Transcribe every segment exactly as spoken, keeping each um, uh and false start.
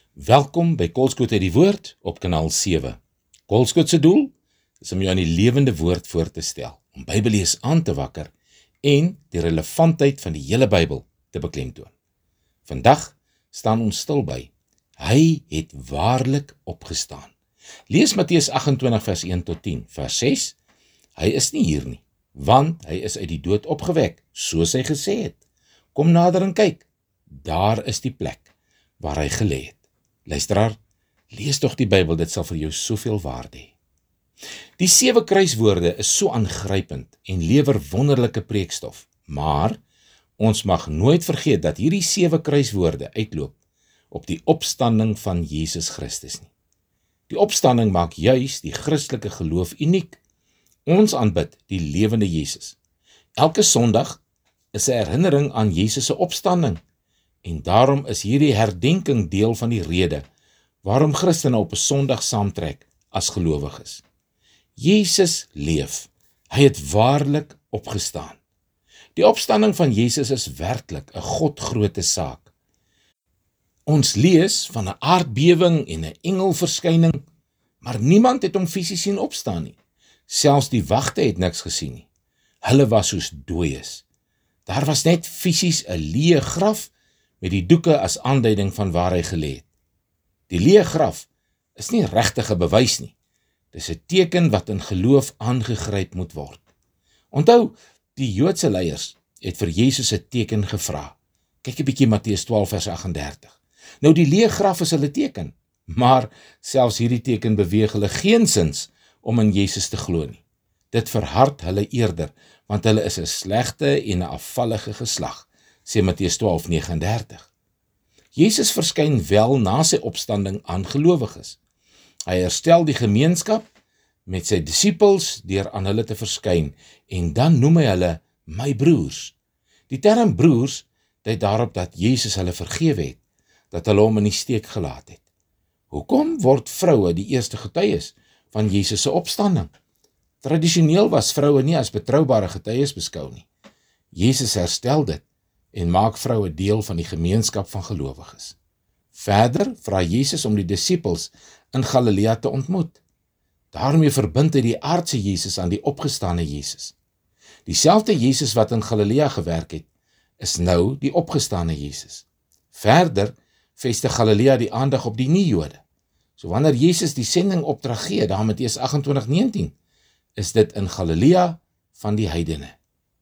Welkom by Kolskoot uit die Woord op kanaal sewe. Kolskoot se doel is om jou aan die lewende woord voor te stel, om Bybellees aan te wakker en die relevantheid van die hele Bybel te beklemtoon. Vandag staan ons stil by, hy het waarlik opgestaan. Lees Matteus agt-en-twintig vers een tot tien, vers ses, hy is nie hier nie, want hy is uit die dood opgewek, soos hy gesê het. Kom nader en kyk, daar is die plek waar hy gelê het. Luisteraar, lees tog die Bybel, dit sal vir jou soveel waarde hê. Die sewe kruiswoorde is so aangrypend en lewer wonderlike preekstof, maar ons mag nooit vergeet dat hierdie sewe kruiswoorde uitloop op die opstanding van Jesus Christus nie. Die opstanding maak juis die Christelike geloof uniek. Ons aanbid die lewende Jesus. Elke Sondag is 'n herinnering aan Jesus se opstanding. En daarom is hierdie herdenking deel van die rede waarom Christene op 'n Sondag saamtrek as gelowiges. Jesus leef, hy het waarlik opgestaan. Die opstanding van Jesus is werklik 'n godgroote saak. Ons lees van 'n aardbewing en 'n engelverskyning, maar niemand het hom fisies sien opstaan nie. Selfs die wagte het niks gesien nie. Hulle was soos dooies. Daar was net fisies 'n leë graf met die doeke as aanduiding van waar hy gelê het. Die leë graf is nie regtig 'n bewys nie. Dis 'n teken wat in geloof aangegryp moet word. Onthou, die Joodse leiers het vir Jesus 'n teken gevra. Kyk 'n bietjie Matteus twaalf vers agt en dertig. Nou die leë graf is hulle teken, maar selfs hierdie teken beweeg hulle geensins om in Jesus te glo nie. Dit verhard hulle eerder, want hulle is 'n slegte en 'n afvallige geslag, sê Matteus twaalf nege en dertig. Jesus verskyn wel na sy opstanding aan gelowiges. Hy herstel die gemeenskap met sy disippels deur aan hulle te verskyn en dan noem hy hulle my broers. Die term broers dui daarop dat Jesus hulle vergewe het, dat hulle hom in die steek gelaat het. Hoekom word vroue die eerste getuies van Jesus se opstanding? Tradisioneel was vroue nie as betroubare getuies beskou nie. Jesus herstel dit en maak vroue deel van die gemeenskap van gelowiges. Verder vra Jesus om die disippels in Galilea te ontmoet. Daarmee verbind hy die aardse Jesus aan die opgestane Jesus. Dieselfde Jesus wat in Galilea gewerk het, is nou die opgestane Jesus. Verder vestig Galilea die aandag op die nie-Jode. So wanneer Jesus die sending opdrag gee, daar Matteus agt-en-twintig negentien, is dit in Galilea van die heidene.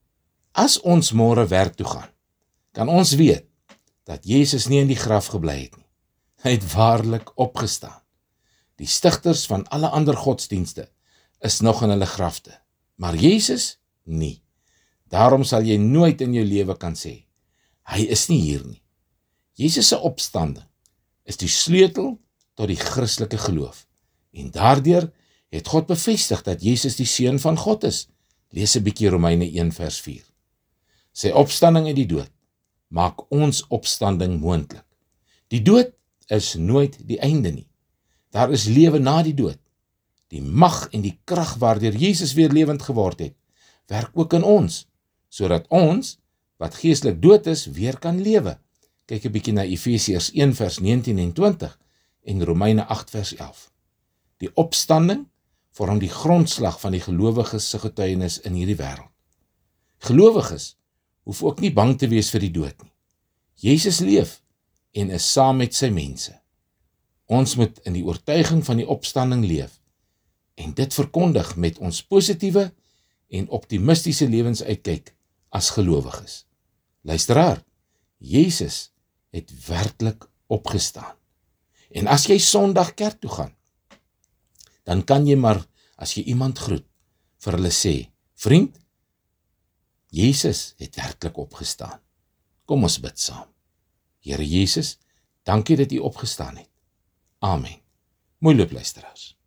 As ons môre werk toe gaan, kan ons weet dat Jesus nie in die graf gebly het nie. Hy het waarlik opgestaan. Die stigters van alle ander godsdienste is nog in hulle grafte, maar Jesus nie. Daarom sal jy nooit in jou lewe kan sê, hy is nie hier nie. Jesus se opstanding is die sleutel tot die Christelike geloof, en daardeur het God bevestig dat Jesus die Seun van God is. Lees 'n bietjie Romeine een vers vier. Sy opstanding uit die dood maak ons opstanding moontlik. Die dood is nooit die einde nie. Daar is lewe na die dood. Die mag en die krag waardeur Jesus weer lewend geword het, werk ook in ons, sodat ons, wat geestelik dood is, weer kan lewe. Kyk 'n bietjie na Efesiërs een vers negentien en twintig en Romeine agt vers elf. Die opstanding vorm die grondslag van die gelowiges se getuienis in hierdie wêreld. Gelowiges hoef ook nie bang te wees vir die dood nie. Jesus leef en is saam met sy mense. Ons moet in die oortuiging van die opstanding leef en dit verkondig met ons positiewe en optimistiese lewensuitkyk as gelowiges. Luisteraar, Jesus het werklik opgestaan. En as jy Sondag kerk toe gaan, dan kan jy maar, as jy iemand groet, vir hulle sê, vriend, Jesus het werklik opgestaan. Kom ons bid saam. Here Jesus, dankie dat U opgestaan het. Amen. Mooi loop luisteraars.